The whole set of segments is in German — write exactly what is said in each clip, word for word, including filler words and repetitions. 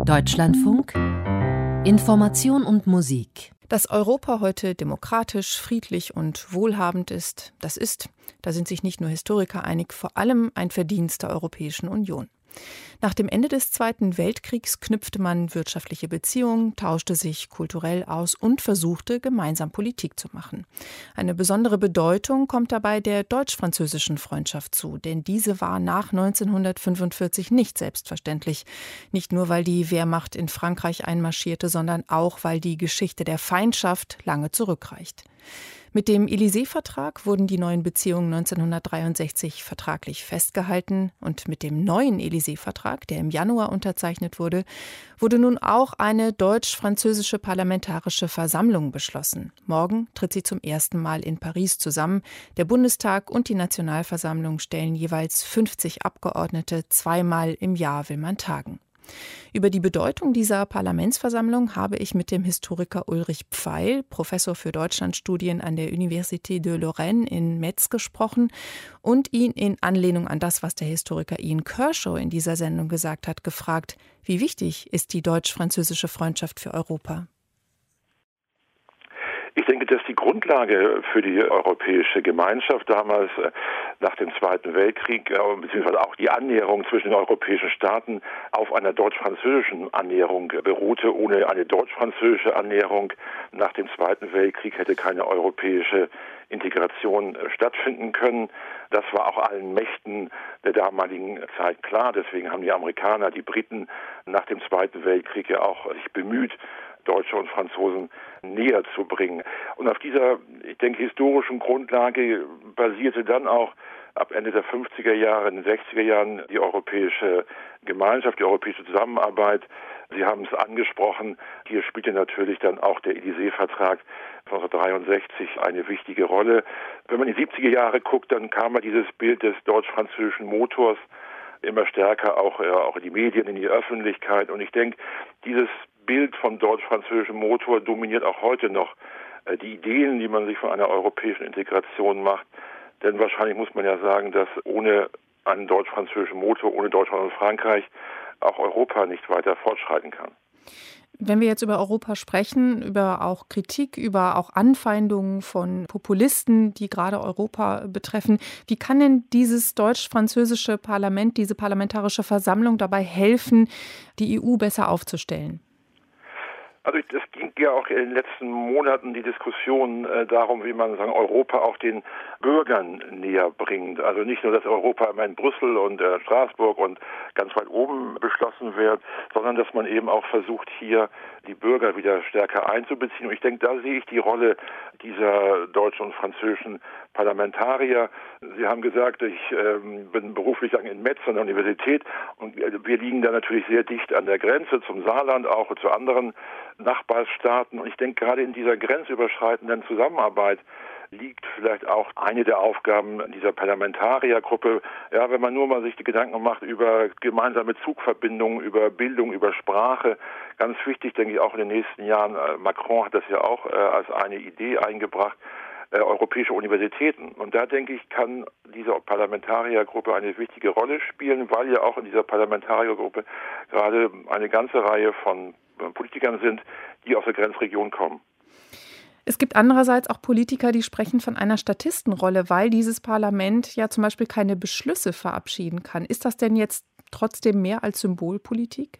Deutschlandfunk Information und Musik. Dass Europa heute demokratisch, friedlich und wohlhabend ist, das ist, da sind sich nicht nur Historiker einig, vor allem ein Verdienst der Europäischen Union. Nach dem Ende des Zweiten Weltkriegs knüpfte man wirtschaftliche Beziehungen, tauschte sich kulturell aus und versuchte, gemeinsam Politik zu machen. Eine besondere Bedeutung kommt dabei der deutsch-französischen Freundschaft zu, denn diese war nach neunzehnhundertfünfundvierzig nicht selbstverständlich. Nicht nur, weil die Wehrmacht in Frankreich einmarschierte, sondern auch, weil die Geschichte der Feindschaft lange zurückreicht. Mit dem Élysée-Vertrag wurden die neuen Beziehungen neunzehnhundertdreiundsechzig vertraglich festgehalten und mit dem neuen Élysée-Vertrag, der im Januar unterzeichnet wurde, wurde nun auch eine deutsch-französische Parlamentarische Versammlung beschlossen. Morgen tritt sie zum ersten Mal in Paris zusammen. Der Bundestag und die Nationalversammlung stellen jeweils fünfzig Abgeordnete. Zweimal im Jahr will man tagen. Über die Bedeutung dieser Parlamentsversammlung habe ich mit dem Historiker Ulrich Pfeil, Professor für Deutschlandstudien an der Université de Lorraine in Metz, gesprochen und ihn in Anlehnung an das, was der Historiker Ian Kershaw in dieser Sendung gesagt hat, gefragt, wie wichtig ist die deutsch-französische Freundschaft für Europa? Ich denke, dass die Grundlage für die europäische Gemeinschaft damals äh, nach dem Zweiten Weltkrieg, äh, beziehungsweise auch die Annäherung zwischen den europäischen Staaten auf einer deutsch-französischen Annäherung äh, beruhte. Ohne eine deutsch-französische Annäherung nach dem Zweiten Weltkrieg hätte keine europäische Integration äh, stattfinden können. Das war auch allen Mächten der damaligen Zeit klar. Deswegen haben die Amerikaner, die Briten nach dem Zweiten Weltkrieg ja auch sich bemüht, Deutsche und Franzosen näher zu bringen. Und auf dieser, ich denke, historischen Grundlage basierte dann auch ab Ende der fünfziger Jahre, in den sechziger Jahren die europäische Gemeinschaft, die europäische Zusammenarbeit. Sie haben es angesprochen, hier spielte natürlich dann auch der Élysée-Vertrag neunzehnhundertdreiundsechzig eine wichtige Rolle. Wenn man in die siebziger Jahre guckt, dann kam ja dieses Bild des deutsch-französischen Motors immer stärker auch, ja, auch in die Medien, in die Öffentlichkeit. Und ich denke, dieses Bild vom deutsch-französischen Motor dominiert auch heute noch äh, die Ideen, die man sich von einer europäischen Integration macht. Denn wahrscheinlich muss man ja sagen, dass ohne einen deutsch-französischen Motor, ohne Deutschland und Frankreich auch Europa nicht weiter fortschreiten kann. Wenn wir jetzt über Europa sprechen, über auch Kritik, über auch Anfeindungen von Populisten, die gerade Europa betreffen, wie kann denn dieses deutsch-französische Parlament, diese Parlamentarische Versammlung dabei helfen, die E U besser aufzustellen? Also es ging ja auch in den letzten Monaten die Diskussion äh, darum, wie man sagen, Europa auch den Bürgern näher bringt. Also nicht nur, dass Europa immer in Brüssel und äh, Straßburg und ganz weit oben beschlossen wird, sondern dass man eben auch versucht, hier die Bürger wieder stärker einzubeziehen. Und ich denke, da sehe ich die Rolle dieser deutschen und französischen Parlamentarier. Sie haben gesagt, ich ähm, bin beruflich in Metz an der Universität und wir liegen da natürlich sehr dicht an der Grenze zum Saarland, auch zu anderen Nachbarstaaten. Und ich denke, gerade in dieser grenzüberschreitenden Zusammenarbeit liegt vielleicht auch eine der Aufgaben dieser Parlamentariergruppe. Ja, wenn man nur mal sich die Gedanken macht über gemeinsame Zugverbindungen, über Bildung, über Sprache. Ganz wichtig, denke ich, auch in den nächsten Jahren. Macron hat das ja auch äh, als eine Idee eingebracht. Äh, europäische Universitäten. Und da, denke ich, kann diese Parlamentariergruppe eine wichtige Rolle spielen, weil ja auch in dieser Parlamentariergruppe gerade eine ganze Reihe von Politikern sind, die aus der Grenzregion kommen. Es gibt andererseits auch Politiker, die sprechen von einer Statistenrolle, weil dieses Parlament ja zum Beispiel keine Beschlüsse verabschieden kann. Ist das denn jetzt trotzdem mehr als Symbolpolitik?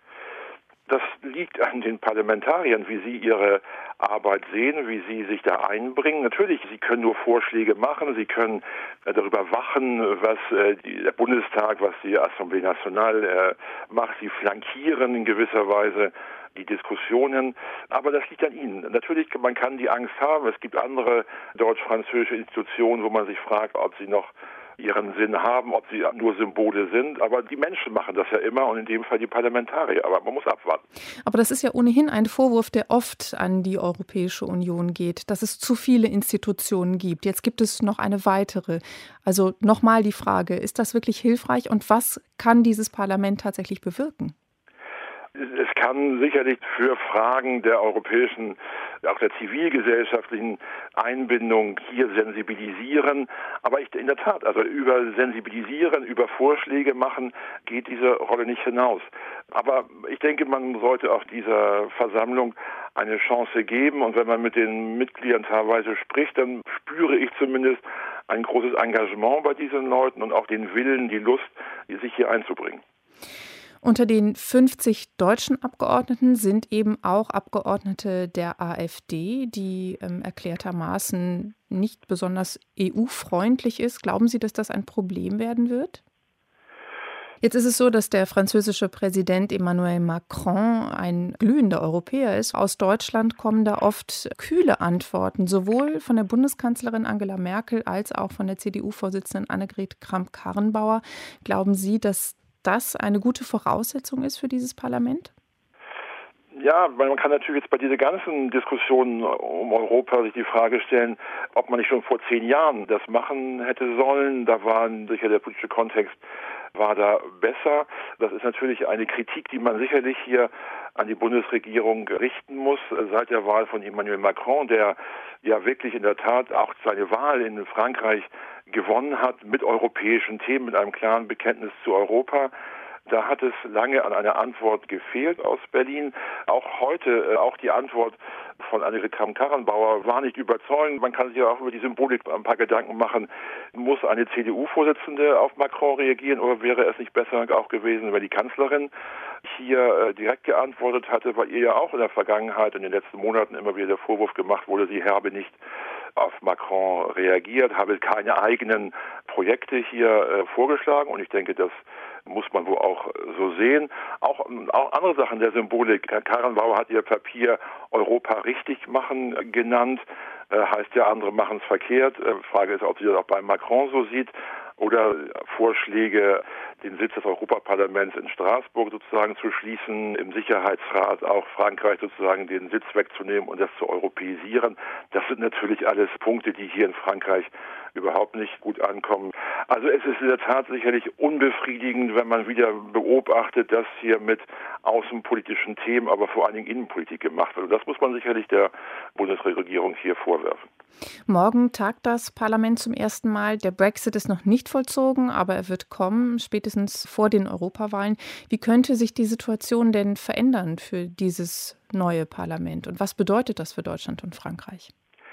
Das liegt an den Parlamentariern, wie sie ihre Arbeit sehen, wie sie sich da einbringen. Natürlich, sie können nur Vorschläge machen, sie können äh, darüber wachen, was äh, die, der Bundestag, was die Assemblée Nationale äh, macht. Sie flankieren in gewisser Weise die Diskussionen, aber das liegt an ihnen. Natürlich, man kann die Angst haben, es gibt andere deutsch-französische Institutionen, wo man sich fragt, ob sie noch ihren Sinn haben, ob sie nur Symbole sind. Aber die Menschen machen das ja immer und in dem Fall die Parlamentarier. Aber man muss abwarten. Aber das ist ja ohnehin ein Vorwurf, der oft an die Europäische Union geht, dass es zu viele Institutionen gibt. Jetzt gibt es noch eine weitere. Also nochmal die Frage, ist das wirklich hilfreich und was kann dieses Parlament tatsächlich bewirken? Es kann sicherlich für Fragen der europäischen, auch der zivilgesellschaftlichen Einbindung hier sensibilisieren. Aber ich, in der Tat, also über Sensibilisieren, über Vorschläge machen, geht diese Rolle nicht hinaus. Aber ich denke, man sollte auch dieser Versammlung eine Chance geben. Und wenn man mit den Mitgliedern teilweise spricht, dann spüre ich zumindest ein großes Engagement bei diesen Leuten und auch den Willen, die Lust, sich hier einzubringen. Unter den fünfzig deutschen Abgeordneten sind eben auch Abgeordnete der AfD, die ähm, erklärtermaßen nicht besonders E U-freundlich ist. Glauben Sie, dass das ein Problem werden wird? Jetzt ist es so, dass der französische Präsident Emmanuel Macron ein glühender Europäer ist. Aus Deutschland kommen da oft kühle Antworten, sowohl von der Bundeskanzlerin Angela Merkel als auch von der C D U-Vorsitzenden Annegret Kramp-Karrenbauer. Glauben Sie, dass das eine gute Voraussetzung ist für dieses Parlament? Ja, man kann natürlich jetzt bei dieser ganzen Diskussion um Europa sich die Frage stellen, ob man nicht schon vor zehn Jahren das machen hätte sollen. Da war sicher der politische Kontext war da besser. Das ist natürlich eine Kritik, die man sicherlich hier an die Bundesregierung richten muss. Seit der Wahl von Emmanuel Macron, der ja wirklich in der Tat auch seine Wahl in Frankreich gewonnen hat mit europäischen Themen, mit einem klaren Bekenntnis zu Europa. Da hat es lange an einer Antwort gefehlt aus Berlin. Auch heute, auch die Antwort von Annegret Kramp-Karrenbauer war nicht überzeugend. Man kann sich ja auch über die Symbolik ein paar Gedanken machen. Muss eine C D U-Vorsitzende auf Macron reagieren oder wäre es nicht besser auch gewesen, wenn die Kanzlerin hier direkt geantwortet hatte, weil ihr ja auch in der Vergangenheit, in den letzten Monaten immer wieder der Vorwurf gemacht wurde, sie habe nicht auf Macron reagiert, habe keine eigenen Projekte hier vorgeschlagen und ich denke, das muss man wohl auch so sehen. Auch, auch andere Sachen der Symbolik. Karrenbauer hat ihr Papier Europa richtig machen genannt. Äh, heißt ja, andere machen es verkehrt. Äh, Frage ist, ob sie das auch bei Macron so sieht. Oder Vorschläge, den Sitz des Europaparlaments in Straßburg sozusagen zu schließen, im Sicherheitsrat auch Frankreich sozusagen den Sitz wegzunehmen und das zu europäisieren. Das sind natürlich alles Punkte, die hier in Frankreich überhaupt nicht gut ankommen. Also es ist in der Tat sicherlich unbefriedigend, wenn man wieder beobachtet, dass hier mit außenpolitischen Themen, aber vor allen Dingen Innenpolitik gemacht wird. Und das muss man sicherlich der Bundesregierung hier vorwerfen. Morgen tagt das Parlament zum ersten Mal. Der Brexit ist noch nicht vollzogen, aber er wird kommen, spätestens vor den Europawahlen. Wie könnte sich die Situation denn verändern für dieses neue Parlament? Und was bedeutet das für Deutschland und Frankreich?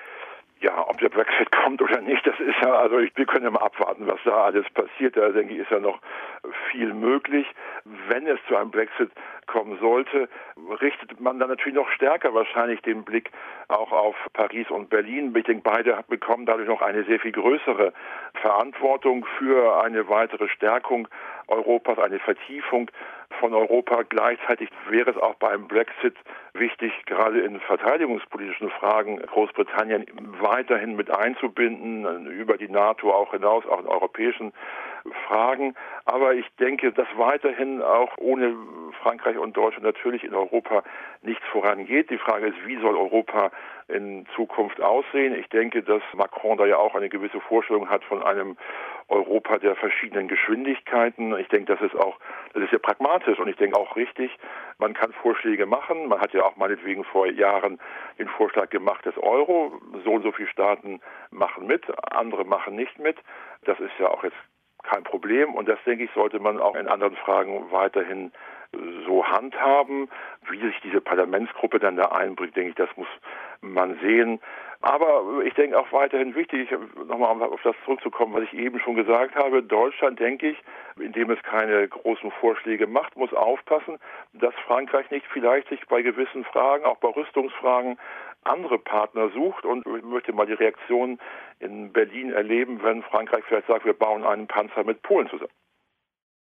Ja, ob der Brexit kommt oder nicht, das ist ja, also ich, wir können ja mal abwarten, was da alles passiert. Da denke ich, ist ja noch viel möglich. Wenn es zu einem Brexit kommen sollte, richtet man dann natürlich noch stärker wahrscheinlich den Blick auch auf Paris und Berlin. Ich denke, beide bekommen dadurch noch eine sehr viel größere Verantwortung für eine weitere Stärkung Europas, eine Vertiefung von Europa. Gleichzeitig wäre es auch beim Brexit wichtig, gerade in verteidigungspolitischen Fragen Großbritannien weiterhin mit einzubinden, über die NATO auch hinaus, auch in europäischen Fragen. Aber ich denke, dass weiterhin auch ohne Frankreich und Deutschland natürlich in Europa nichts vorangeht. Die Frage ist, wie soll Europa in Zukunft aussehen? Ich denke, dass Macron da ja auch eine gewisse Vorstellung hat von einem Europa der verschiedenen Geschwindigkeiten. Ich denke, das ist auch, das ist ja pragmatisch und ich denke auch richtig. Man kann Vorschläge machen. Man hat ja auch meinetwegen vor Jahren den Vorschlag gemacht des Euro. So und so viele Staaten machen mit, andere machen nicht mit. Das ist ja auch jetzt kein Problem und das, denke ich, sollte man auch in anderen Fragen weiterhin so handhaben. Wie sich diese Parlamentsgruppe dann da einbringt, denke ich, das muss man sehen. Aber ich denke auch weiterhin wichtig, nochmal auf das zurückzukommen, was ich eben schon gesagt habe, Deutschland, denke ich, indem es keine großen Vorschläge macht, muss aufpassen, dass Frankreich nicht vielleicht sich bei gewissen Fragen, auch bei Rüstungsfragen, andere Partner sucht und ich möchte mal die Reaktion in Berlin erleben, wenn Frankreich vielleicht sagt, wir bauen einen Panzer mit Polen zusammen.